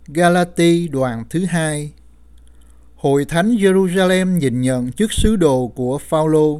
Galati đoạn thứ 2. Hội thánh Jerusalem nhìn nhận chức sứ đồ của Phao-lô.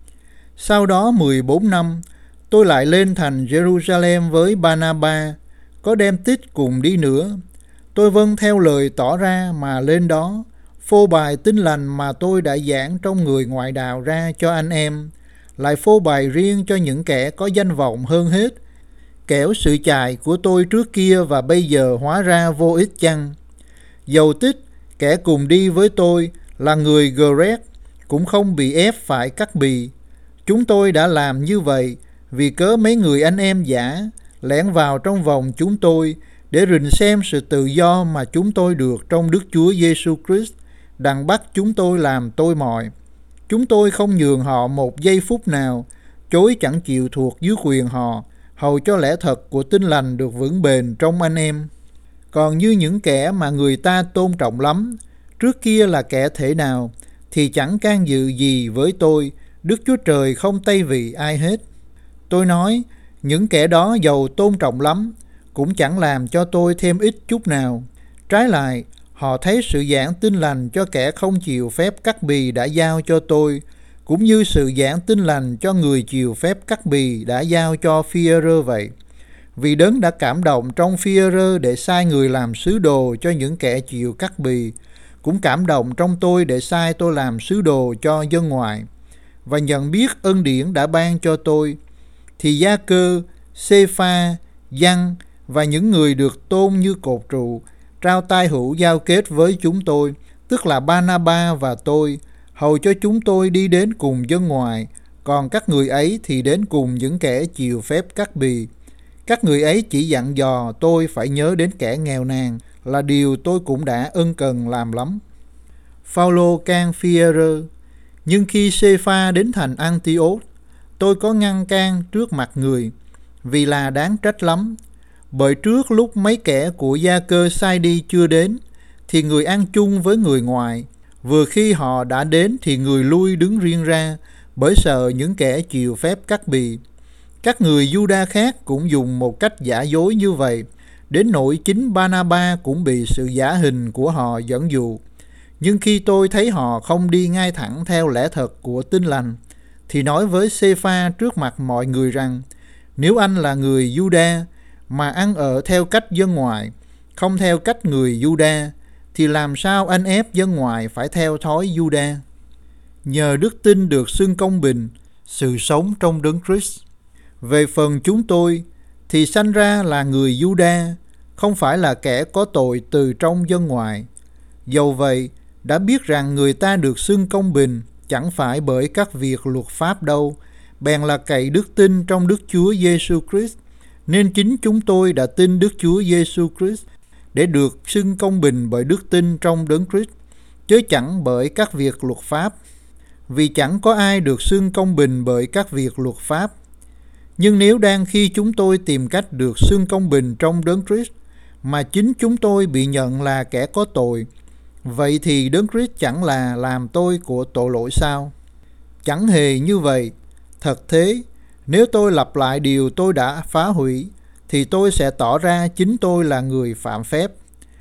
Sau đó 14 năm, tôi lại lên thành Jerusalem với Ba-na-ba, có đem Tích cùng đi nữa. Tôi vâng theo lời tỏ ra mà lên đó, phô bày tin lành mà tôi đã giảng trong người ngoại đạo ra cho anh em, lại phô bày riêng cho những kẻ có danh vọng hơn hết, kẻo sự chài của tôi trước kia và bây giờ hóa ra vô ích chăng. Dầu Tích, kẻ cùng đi với tôi là người Gret, cũng không bị ép phải cắt bì. Chúng tôi đã làm như vậy vì cớ mấy người anh em giả lẻn vào trong vòng chúng tôi để rình xem sự tự do mà chúng tôi được trong Đức Chúa Giêsu Christ, đặng bắt chúng tôi làm tôi mọi. Chúng tôi không nhường họ một giây phút nào, chối chẳng chịu thuộc dưới quyền họ, hầu cho lẽ thật của tin lành được vững bền trong anh em. Còn như những kẻ mà người ta tôn trọng lắm, trước kia là kẻ thể nào, thì chẳng can dự gì với tôi, Đức Chúa Trời không tây vị ai hết. Tôi nói, những kẻ đó dầu tôn trọng lắm, cũng chẳng làm cho tôi thêm ít chút nào. Trái lại, họ thấy sự giảng tin lành cho kẻ không chịu phép cắt bì đã giao cho tôi, cũng như sự giảng tin lành cho người chịu phép cắt bì đã giao cho Phi-e-rơ vậy. Vì Đấng đã cảm động trong Phi-e-rơ để sai người làm sứ đồ cho những kẻ chịu cắt bì, cũng cảm động trong tôi để sai tôi làm sứ đồ cho dân ngoại. Và nhận biết ân điển đã ban cho tôi, thì Gia-cơ, Sê-pha, Giăng và những người được tôn như cột trụ trao tay hữu giao kết với chúng tôi, tức là Ba-na-ba và tôi, hầu cho chúng tôi đi đến cùng dân ngoại, còn các người ấy thì đến cùng những kẻ chịu phép cắt bì. Các người ấy chỉ dặn dò tôi phải nhớ đến kẻ nghèo nàn, là điều tôi cũng đã ân cần làm lắm. Phao-lô can Phi-e-rơ. Nhưng khi Sê-pha đến thành An-ti-ốt, tôi có ngăn can trước mặt người, vì là đáng trách lắm. Bởi trước lúc mấy kẻ của Gia-cơ sai đi chưa đến, thì người ăn chung với người ngoài. Vừa khi họ đã đến thì người lui đứng riêng ra, bởi sợ những kẻ chịu phép cắt bì. Các người Giu-đa khác cũng dùng một cách giả dối như vậy, đến nỗi chính Ba-na-ba cũng bị sự giả hình của họ dẫn dụ. Nhưng khi tôi thấy họ không đi ngay thẳng theo lẽ thật của tin lành, thì nói với Sê-pha trước mặt mọi người rằng, nếu anh là người Giu-đa mà ăn ở theo cách dân ngoại, không theo cách người Giu-đa, thì làm sao anh ép dân ngoại phải theo thói Giu-đa? Nhờ đức tin được xưng công bình, sự sống trong Đấng Christ. Về phần chúng tôi, thì sanh ra là người Giu-đa, không phải là kẻ có tội từ trong dân ngoại. Dầu vậy, đã biết rằng người ta được xưng công bình chẳng phải bởi các việc luật pháp đâu, bèn là cậy đức tin trong Đức Chúa Giêsu Christ. Nên chính chúng tôi đã tin Đức Chúa Giêsu Christ để được xưng công bình bởi đức tin trong Đấng Christ, chứ chẳng bởi các việc luật pháp. Vì chẳng có ai được xưng công bình bởi các việc luật pháp. Nhưng nếu đang khi chúng tôi tìm cách được xưng công bình trong Đấng Christ, mà chính chúng tôi bị nhận là kẻ có tội, vậy thì Đấng Christ chẳng là làm tôi của tội lỗi sao? Chẳng hề như vậy. Thật thế, nếu tôi lặp lại điều tôi đã phá hủy, thì tôi sẽ tỏ ra chính tôi là người phạm phép.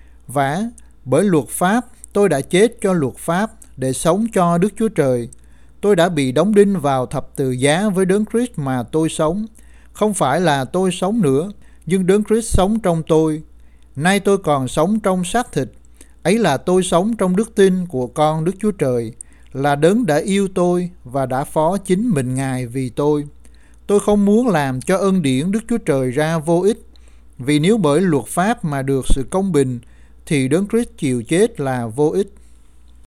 Vả, bởi luật pháp, tôi đã chết cho luật pháp để sống cho Đức Chúa Trời. Tôi đã bị đóng đinh vào thập tự giá với Đấng Christ mà tôi sống. Không phải là tôi sống nữa, nhưng Đấng Christ sống trong tôi. Nay tôi còn sống trong xác thịt. Ấy là tôi sống trong đức tin của con Đức Chúa Trời, là Đấng đã yêu tôi và đã phó chính mình Ngài vì tôi. Tôi không muốn làm cho ân điển Đức Chúa Trời ra vô ích, vì nếu bởi luật pháp mà được sự công bình, thì Đấng Christ chịu chết là vô ích.